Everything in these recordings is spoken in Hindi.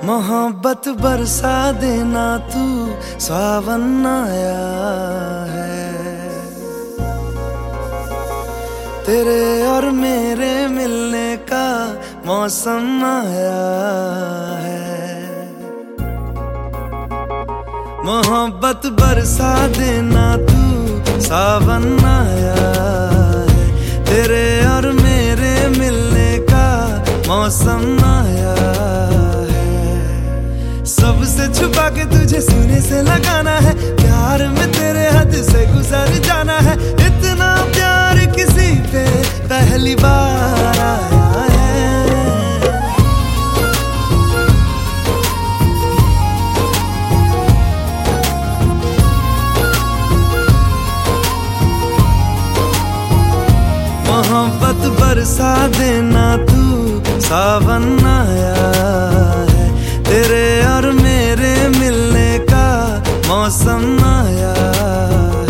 मोहब्बत बरसा देना तू, सावन आया है। तेरे और मेरे मिलने का मौसम आया है। मोहब्बत बरसा देना तू, सावन आया है। तेरे और मेरे मिलने का मौसम आया है। सबसे छुपा के तुझे सीने से लगाना है, प्यार में तेरे हद से गुजर जाना है। इतना प्यार किसी पे पहली बार आया है। मोहब्बत बरसा देना तू, सावन आया है। तेरे और मेरे मिलने का मौसम आया है।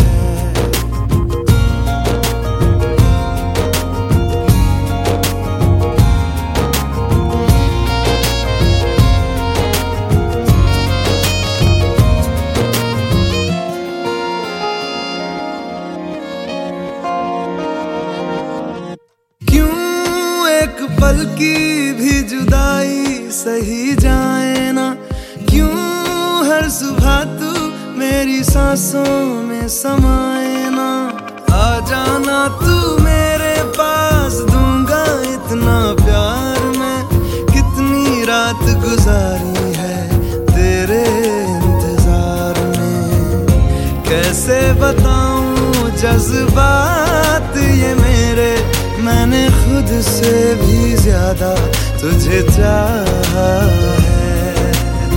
पल की भी जुदाई सही जाए ना, क्यों हर सुबह तू मेरी सांसों में समाए ना। आ जाना तू मेरे पास, दूंगा इतना प्यार मैं। कितनी रात गुजारी है तेरे इंतजार में, कैसे बताऊं जज्बात ये मेरे। मैंने खुद से भी ज्यादा तुझे चाहा है।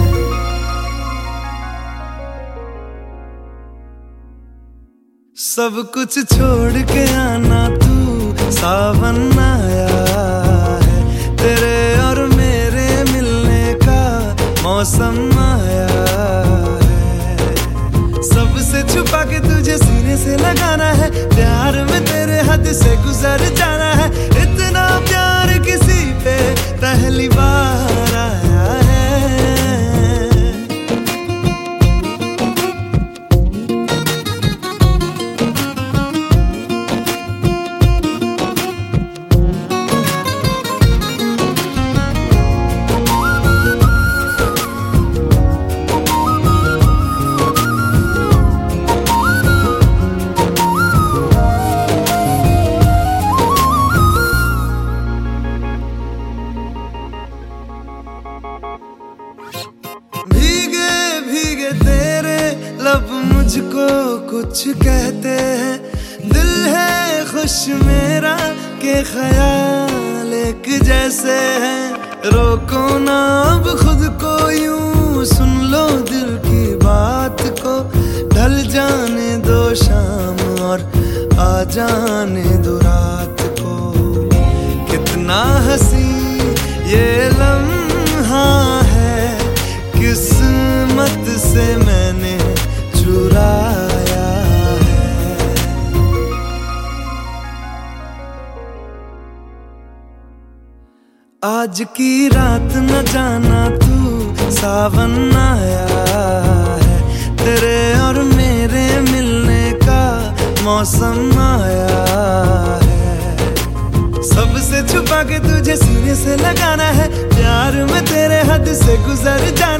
सब कुछ छोड़ के आना तू, सावन आया है। तेरे और मेरे मिलने का मौसम आया है। सबसे छुपा के तुझे सीने से लगाना है, प्यार में तेरे हद से गुजर जाना है। इतना प्यार किसी पे पहली बार आया है। लब मुझको कुछ कहते हैं, दिल है खुश मेरा के ख्याल एक जैसे हैं। रोको ना अब खुद को यूं, सुन लो दिल की बात को। ढल जाने दो शाम और आ जाने दो रात को। कितना हंसी ये लम्हा है, किस्मत से मैंने चुराया है। आज की रात न जाना तू, सावन आया है। तेरे और मेरे मिलने का मौसम आया है। सबसे छुपा के तुझे सीने से लगाना है, प्यार में तेरे हद से गुजर जाना।